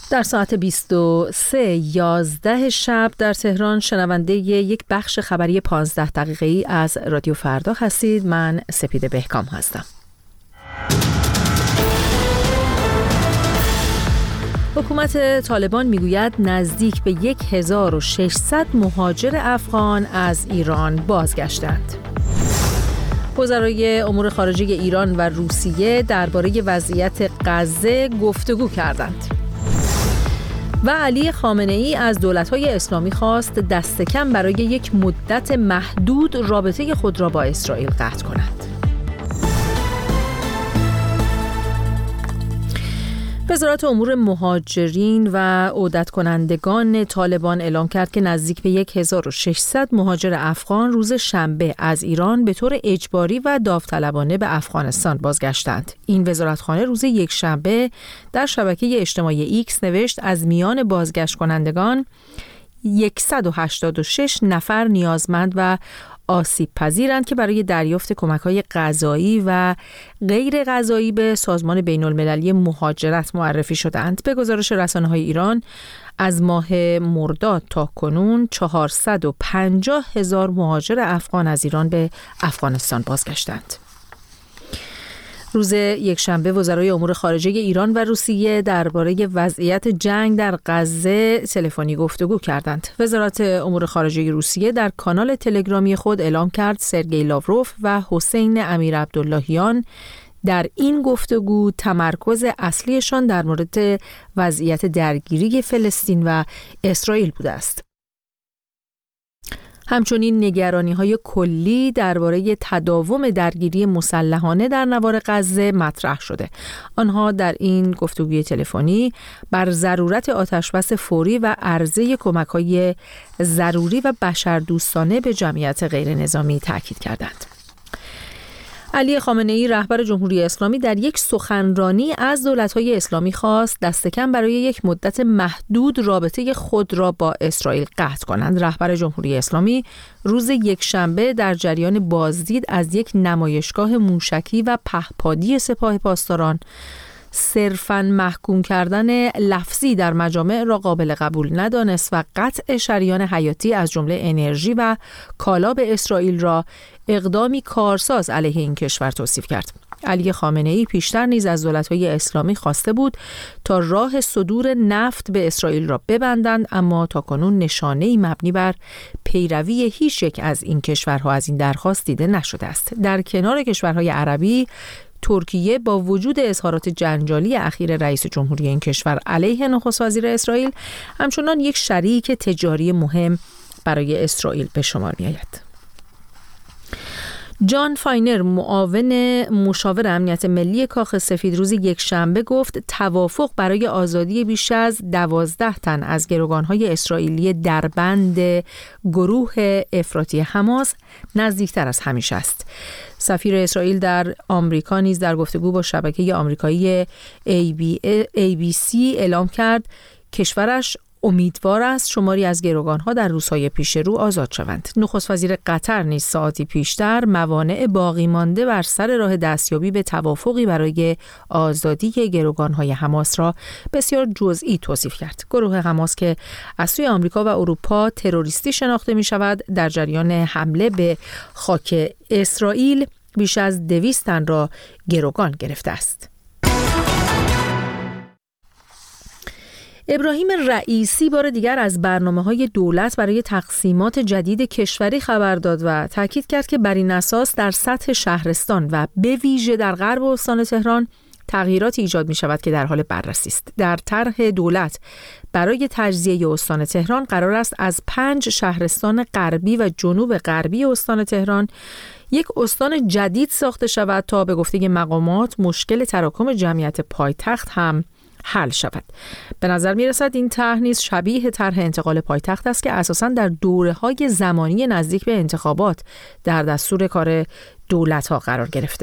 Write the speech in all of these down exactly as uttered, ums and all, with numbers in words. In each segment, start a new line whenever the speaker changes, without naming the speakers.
در ساعت بیست و سه یازده شب در تهران شنونده یک بخش خبری پانزده دقیقه‌ای از رادیو فردا هستید. من سپیده بهکام هستم. حکومت طالبان میگوید نزدیک به هزار و ششصد مهاجر افغان از ایران بازگشتند. وزرای امور خارجه ایران و روسیه درباره وضعیت غزه گفتگو کردند. و علی خامنه‌ای از دولت‌های اسلامی خواست دست کم برای یک مدت محدود رابطه خود را با اسرائیل قطع کنند. وزارت امور مهاجرین و عودت کنندگان طالبان اعلام کرد که نزدیک به هزار و ششصد مهاجر افغان روز شنبه از ایران به طور اجباری و داوطلبانه به افغانستان بازگشتند. این وزارتخانه روز یک شنبه در شبکه اجتماعی ایکس نوشت از میان بازگشت کنندگان صد و هشتاد و شش نفر نیازمند و آسیب پذیرند که برای دریافت کمک‌های غذایی و غیر غذایی به سازمان بین‌المللی مهاجرت معرفی شدند. به گزارش رسانه‌های ایران از ماه مرداد تا کنون چهارصد و پنجاه هزار مهاجر افغان از ایران به افغانستان بازگشتند. روز یکشنبه وزرای امور خارجه ایران و روسیه درباره وضعیت جنگ در غزه تلفنی گفتگو کردند. وزارت امور خارجه روسیه در کانال تلگرامی خود اعلام کرد سرگئی لاوروف و حسین امیر عبداللهیان در این گفتگو تمرکز اصلیشان در مورد وضعیت درگیری فلسطین و اسرائیل بوده است. همچنین نگرانی‌های کلی درباره تداوم درگیری مسلحانه در نوار غزه مطرح شده. آنها در این گفتگوی تلفنی بر ضرورت آتشبس فوری و عرضه کمک‌های ضروری و بشردوستانه به جمعیت غیر نظامی تاکید کردند. علی خامنه‌ای رهبر جمهوری اسلامی در یک سخنرانی از دولت‌های اسلامی خواست دست کم برای یک مدت محدود رابطه خود را با اسرائیل قطع کنند. رهبر جمهوری اسلامی روز یکشنبه در جریان بازدید از یک نمایشگاه موشکی و پهپادی سپاه پاسداران صرفاً محکوم کردن لفظی در مجامع را قابل قبول ندانست و قطع شریان حیاتی از جمله انرژی و کالا به اسرائیل را اقدامی کارساز علیه این کشور توصیف کرد. علی خامنه‌ای پیشتر نیز از دولت‌های اسلامی خواسته بود تا راه صدور نفت به اسرائیل را ببندند، اما تاکنون نشانه‌ای مبنی بر پیروی هیچ یک از این کشورها از این درخواست دیده نشده است. در کنار کشورهای عربی، ترکیه با وجود اظهارات جنجالی اخیر رئیس جمهوری این کشور علیه نخست وزیر اسرائیل همچنان یک شریک تجاری مهم برای اسرائیل به شمار می‌آید. جان فاینر معاون مشاور امنیت ملی کاخ سفید روز یکشنبه گفت توافق برای آزادی بیش از دوازده تن از گروگان‌های اسرائیلی در بند گروه افراطی حماس نزدیکتر از همیشه است. سفیر اسرائیل در آمریکا نیز در گفتگو با شبکه آمریکایی ای بی سی اعلام کرد کشورش امیدوار است شماری از گروگان‌ها در روزهای پیش رو آزاد شوند. نخست وزیر قطر نیز ساعتی پیشتر موانع باقی مانده بر سر راه دستیابی به توافقی برای آزادی گروگان‌های حماس را بسیار جزئی توصیف کرد. گروه حماس که از سوی آمریکا و اروپا تروریستی شناخته می‌شود، در جریان حمله به خاک اسرائیل بیش از دویست تن را گروگان گرفته است. ابراهیم رئیسی بار دیگر از برنامه‌های دولت برای تقسیمات جدید کشوری خبر داد و تاکید کرد که بر این اساس در سطح شهرستان و به ویژه در غرب استان تهران تغییراتی ایجاد می شود که در حال بررسی است. در طرح دولت برای تجزیه استان تهران قرار است از پنج شهرستان غربی و جنوب غربی استان تهران یک استان جدید ساخته شود تا به گفته مقامات مشکل تراکم جمعیت پایتخت هم حل شود. به نظر می رسد این طرح نیز شبیه طرح انتقال پایتخت است که اساساً در دوره‌های زمانی نزدیک به انتخابات در دستور کار دولت‌ها قرار گرفته.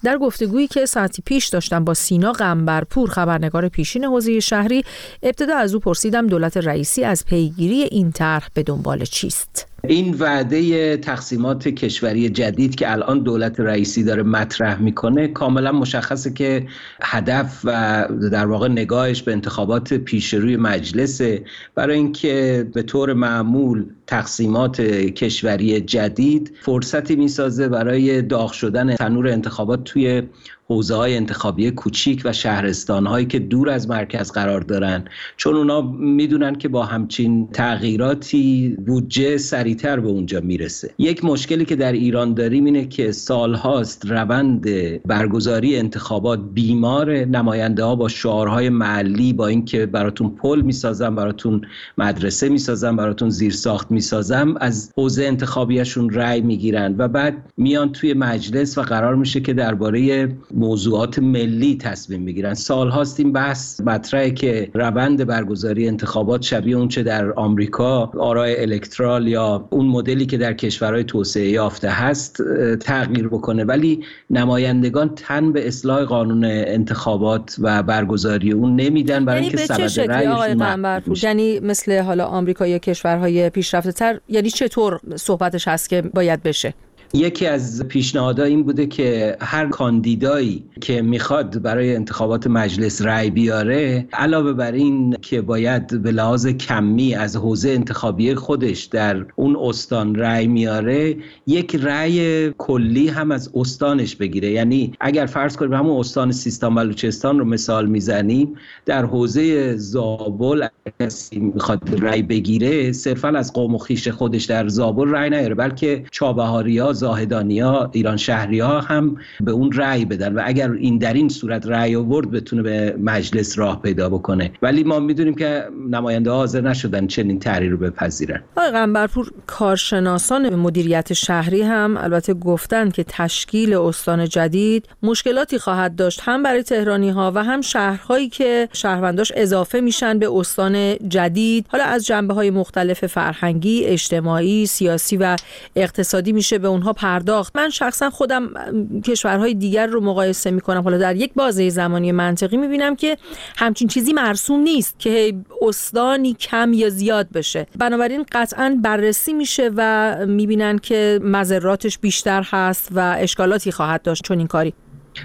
در گفتگویی که ساعتی پیش داشتم با سینا قنبرپور خبرنگار پیشین حوزه شهری، ابتدا از او پرسیدم دولت رئیسی از پیگیری این طرح به دنبال چیست.
این وعده تقسیمات کشوری جدید که الان دولت رئیسی داره مطرح میکنه کاملا مشخصه که هدف و در واقع نگاهش به انتخابات پیش روی مجلسه، برای اینکه به طور معمول تقسیمات کشوری جدید فرصتی میسازه برای داغ شدن تنور انتخابات توی حوزه‌های انتخابی کوچیک و شهرستان‌هایی که دور از مرکز قرار دارن، چون اونا میدونن که با همچین تغییراتی بودجه سریعتر به اونجا میرسه. یک مشکلی که در ایران داریم اینه که سالهاست روند برگزاری انتخابات بیمار، نماینده ها با شعارهای محلی، با اینکه براتون پل میسازم، براتون مدرسه میسازم، براتون زیرساخت میسازم، از حوزه انتخابیشون رأی میگیرن و بعد میان توی مجلس و قرار میشه که درباره موضوعات ملی تصمیم میگیرن. سال هاست این بحث مطرحه که روند برگزاری انتخابات شبیه اون چه در آمریکا آرای الکترال یا اون مدلی که در کشورهای توسعه یافته هست تغییر بکنه، ولی نمایندگان تن به اصلاح قانون انتخابات و برگزاری اون نمیدن، برای اینکه سبد رأیشون
یعنی مثل حالا آمریکا یا کشورهای پیشرفته تر، یعنی چطور صحبتش هست که باید بشه؟
یکی از پیشنهادها این بوده که هر کاندیدایی که میخواد برای انتخابات مجلس رأی بیاره، علاوه بر این که باید به لحاظ کمی از حوزه انتخابی خودش در اون استان رأی میاره، یک رأی کلی هم از استانش بگیره. یعنی اگر فرض کنیم همون استان سیستان بلوچستان رو مثال میزنیم، در حوزه زابل کسی میخواد رأی بگیره، صرفا از قوم و خویش خودش در زابل رأی نیاره، بلکه چابهاریا، زاهدانیا، ایران شهریا هم به اون رأی بدن و اگر این در این صورت رأی آورد بتونه به مجلس راه پیدا بکنه. ولی ما میدونیم که نماینده ها حاضر نشدن چنین طرحی رو بپذیرن.
آقای قنبرپور، کارشناسان مدیریت شهری هم البته گفتن که تشکیل استان جدید مشکلاتی خواهد داشت، هم برای تهرانی ها و هم شهرهایی که شهرونداش اضافه میشن به استان جدید. حالا از جنبه‌های مختلف فرهنگی، اجتماعی، سیاسی و اقتصادی میشه به اونها پرداخت. من شخصا خودم کشورهای دیگر رو مقایسه میکنم، حالا در یک بازه زمانی منطقی میبینم که همچین چیزی مرسوم نیست که استانی کم یا زیاد بشه. بنابراین قطعا بررسی میشه و میبینن که مضراتش بیشتر هست و اشکالاتی خواهد داشت چون این کاری.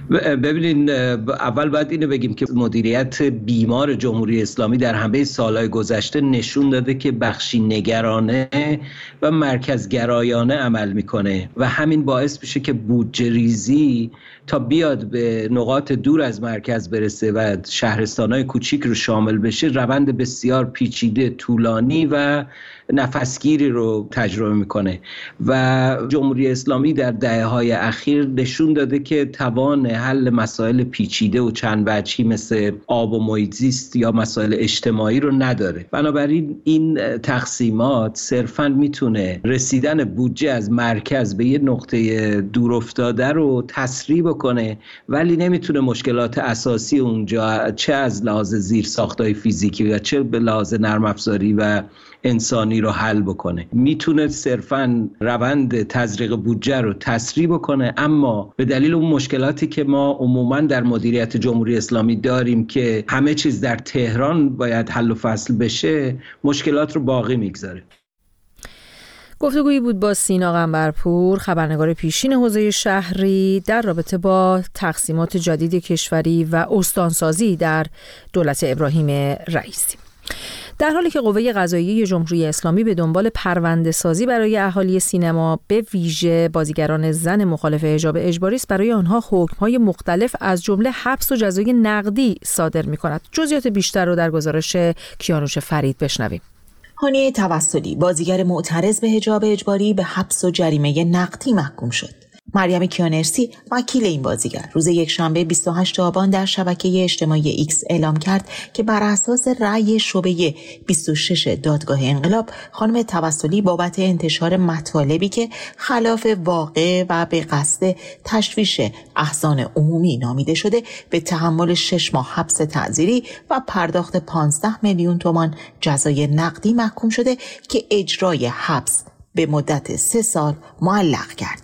ببینین، اول باید اینو بگیم که مدیریت بیمار جمهوری اسلامی در همه سالهای گذشته نشون داده که بخشی نگرانه و مرکزگرایانه عمل میکنه و همین باعث میشه که بودجه ریزی تا بیاد به نقاط دور از مرکز برسه و شهرستانهای کوچیک رو شامل بشه، روند بسیار پیچیده، طولانی و نفسگیری رو تجربه میکنه و جمهوری اسلامی در دهه‌های اخیر نشون داده که توان حل مسائل پیچیده و چند وجهی مثل آب و محیط زیست یا مسائل اجتماعی رو نداره. بنابراین این تقسیمات صرفاً میتونه رسیدن بودجه از مرکز به یه نقطه دور افتاده رو تسریع بکنه، ولی نمیتونه مشکلات اساسی اونجا، چه از لحاظ زیرساخت‌های فیزیکی و چه به لحاظ نرم افزاری و انسانی رو حل بکنه. میتونه صرفاً روند تزریق بودجه رو تسریع بکنه، اما به دلیل اون مشکلاتی که ما عموماً در مدیریت جمهوری اسلامی داریم که همه چیز در تهران باید حل و فصل بشه، مشکلات رو باقی میگذاره.
گفتگویی بود با سینا قنبرپور، خبرنگار پیشین حوزه شهری، در رابطه با تقسیمات جدید کشوری و استانسازی در دولت ابراهیم رئیسی. در حالی که قوه قضاییه جمهوری اسلامی به دنبال پرونده سازی برای اهالی سینما، به ویژه بازیگران زن مخالف حجاب اجباری است، برای آنها حکم‌های مختلف از جمله حبس و جزای نقدی صادر می‌کند. جزئیات بیشتر رو در گزارش کیانوش فرید بشنویم.
هانیه توسلی، بازیگر معترض به حجاب اجباری، به حبس و جریمه نقدی محکوم شد. مریم کیانرسی، وکیل این بازیگر، روز یکشنبه بیست و هشتم آبان در شبکه اجتماعی ایکس اعلام کرد که بر اساس رأی شعبه بیست و شش دادگاه انقلاب، خانم توسلی بابت انتشار مطالبی که خلاف واقع و به قصد تشویش احزان عمومی نامیده شده، به تحمل شش ماه حبس تعزیری و پرداخت پانزده میلیون تومان جزای نقدی محکوم شده که اجرای حبس به مدت سه سال معلق گردید.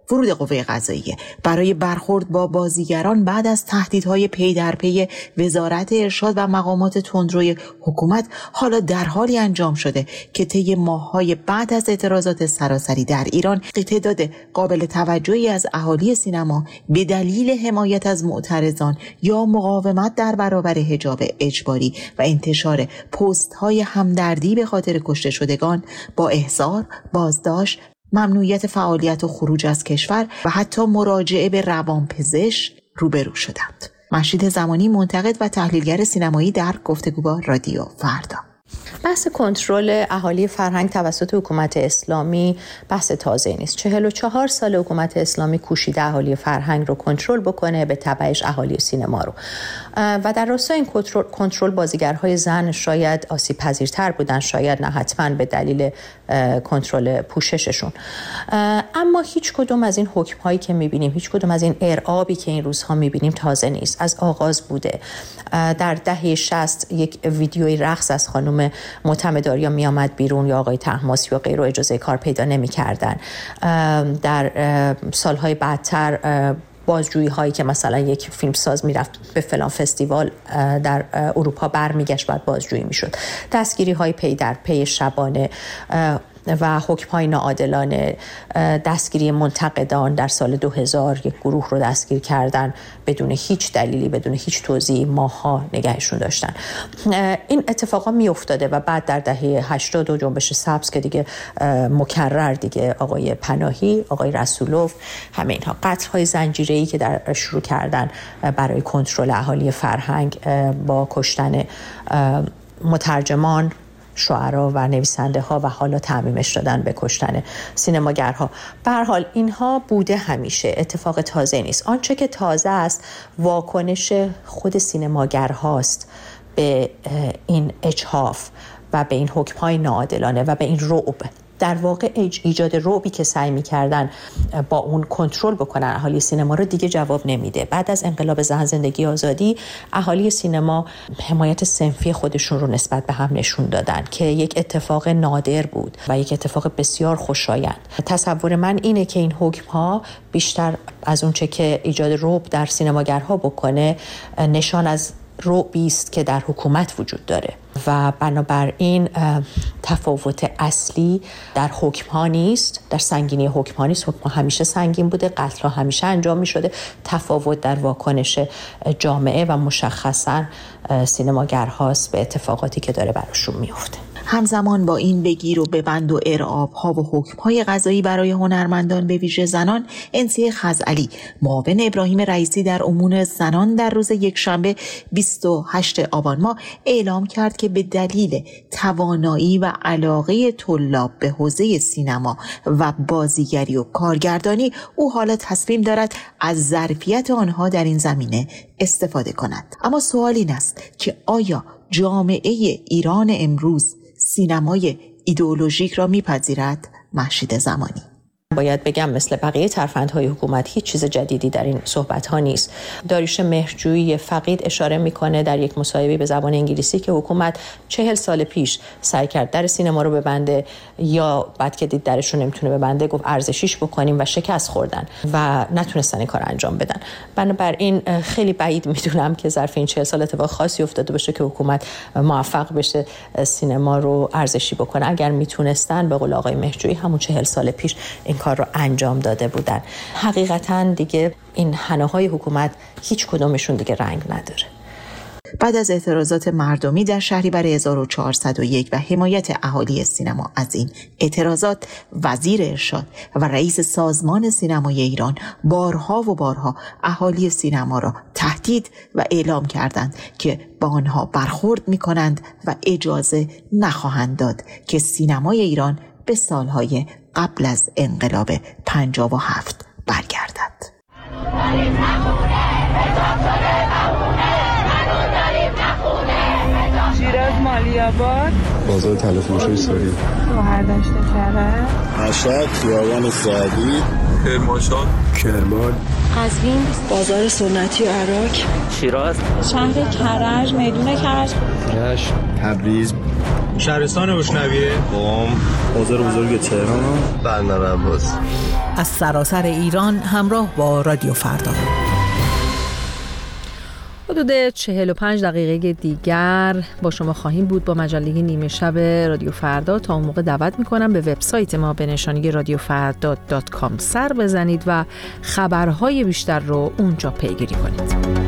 ورود قوه قضاییه برای برخورد با بازیگران بعد از تهدیدهای پی در پی وزارت ارشاد و مقامات تندروی حکومت حالا در حالی انجام شده که طی ماه‌های بعد از اعتراضات سراسری در ایران تعداد قابل توجهی از اهالی سینما به دلیل حمایت از معترضان یا مقاومت در برابر حجاب اجباری و انتشار پست‌های همدردی به خاطر کشته شدگان با احضار، بازداشت، ممنوعیت فعالیت و خروج از کشور و حتی مراجعه به روانپزشک روبرو شدند. مهشید زمانی، منتقد و تحلیلگر سینمایی، در گفتگو با رادیو فردا.
بحث کنترل اهالی فرهنگ توسط حکومت اسلامی بحث تازه نیست. چهل و چهار سال حکومت اسلامی کوشیده اهالی فرهنگ رو کنترل بکنه، به تبعش اهالی سینما رو. و در راستای این کنترل, کنترل بازیگرهای زن شاید آسیب پذیرتر بودن، شاید نه حتما به دلیل کنترل پوشششون. اما هیچ کدوم از این حکم هایی که میبینیم، هیچ کدوم از این ارعابی که این روزها میبینیم تازه نیست. از آغاز بوده. در دهه شصت یک ویدیوی رقص از خانم معتمدآریا می آمد بیرون یا آقای طهماسبی و غیره اجازه کار پیدا نمی کردن. در سالهای بعدتر بازجویی هایی که مثلا یک فیلمساز میرفت به فلان فستیوال در اروپا برمیگشت بعد بازجویی میشد. دستگیری های پی در پی شبانه و حکم‌های ناعادلانه، دستگیری منتقدان در سال دو هزار یک گروه رو دستگیر کردن بدون هیچ دلیلی، بدون هیچ توضیحی، ماها نگهشون داشتن. این اتفاقا می افتاده و بعد در دهه هشتاد و جنبش سبز که دیگه مکرر دیگه آقای پناهی، آقای رسولوف، همه اینها قتل‌های زنجیره‌ای که در شروع کردن برای کنترل اهالی فرهنگ با کشتن مترجمان، شاعرها و نویسنده ها و حالا تعمیمش دادن به کشتن سینماگرها. به هر حال اینها بوده همیشه، اتفاق تازه نیست. آنچه که تازه است واکنش خود سینماگرهاست به این اجحاف و به این حکم‌های ناعادلانه و به این رعب. در واقع ایجاد رعبی که سعی می‌کردن با اون کنترل بکنن اهالی سینما رو دیگه جواب نمیده. بعد از انقلاب زن زندگی آزادی اهالی سینما حمایت صنفی خودشون رو نسبت به هم نشون دادن که یک اتفاق نادر بود و یک اتفاق بسیار خوشایند. تصور من اینه که این حکم‌ها بیشتر از اون چه که ایجاد رعب در سینماگرها بکنه نشان از رعبی است که در حکومت وجود داره و بنابراین تفاوت اصلی در حکم ها نیست، در سنگینی حکم ها نیست. حکم ها همیشه سنگین بوده، قتل ها همیشه انجام می شده. تفاوت در واکنش جامعه و مشخصا سینماگرهاست به اتفاقاتی که داره براشون می افته.
همزمان با این بگیر و ببند و ارعاب ها و حکم های قضایی برای هنرمندان به ویژه زنان، انسی خزعلی، معاون ابراهیم رئیسی در امور زنان، در روز یکشنبه بیست و هشتم آبان ماه اعلام کرد که به دلیل توانایی و علاقه طلاب به حوزه سینما و بازیگری و کارگردانی او حالا تصمیم دارد از ظرفیت آنها در این زمینه استفاده کند. اما سوال این است که آیا جامعه ایران امروز سینمای ایدئولوژیک را میپذیرد؟ مهشید زمانی.
باید بگم مثل بقیه ترفندهای حکومت هیچ چیز جدیدی در این صحبت‌ها نیست. داریوش مهرجویی فقید اشاره میکنه در یک مصاحبه به زبان انگلیسی که حکومت چهل سال پیش سعی کرد در سینما رو ببنده یا بعد که دید درش رو نمیتونه ببنده گفت ارزشیش بکنیم و شکست خوردن و نتونستن این کار انجام بدن. بنابراین خیلی بعید میدونم که ظرف این چهل سال اتفاق خاصی افتاده باشه که حکومت موفق بشه سینما رو ارزشی بکنه. اگر میتونستن به قول آقای مهرجویی همون چهل سال پیش این کار رو انجام داده بودن. حقیقتاً دیگه این حناهای حکومت هیچ کدومشون دیگه رنگ نداره.
بعد از اعتراضات مردمی در شهریور هزار و چهارصد و یک و حمایت اهالی سینما از این اعتراضات، وزیر ارشاد و رئیس سازمان سینمای ایران بارها و بارها اهالی سینما را تهدید و اعلام کردند که با آنها برخورد می‌کنند و اجازه نخواهند داد که سینمای ایران به سالهای قبل از انقلاب پنجاه و هفت برگردد.
شیراز مالی‌آباد،
بازار تلفروشی ساری،
شهردشت کرج،
مشهد، خیابان سعدی،
کرمانشاه،
کرمان،
قزوین، بازار سنتی عراق،
شیراز،
شهر کرج، میدون کرج،
رشت، تبریز،
شهرستان بوشنویه،
قم، بازار بزرگ تهران،
بندر عباس.
از سراسر ایران همراه با رادیو فردا.
حدود چهل و پنج دقیقه دیگر با شما خواهیم بود با مجله نیمه شب رادیو فردا. تا اون موقع دعوت میکنم به وبسایت ما به نشانی رادیو فردا دات کام سر بزنید و خبرهای بیشتر رو اونجا پیگیری کنید.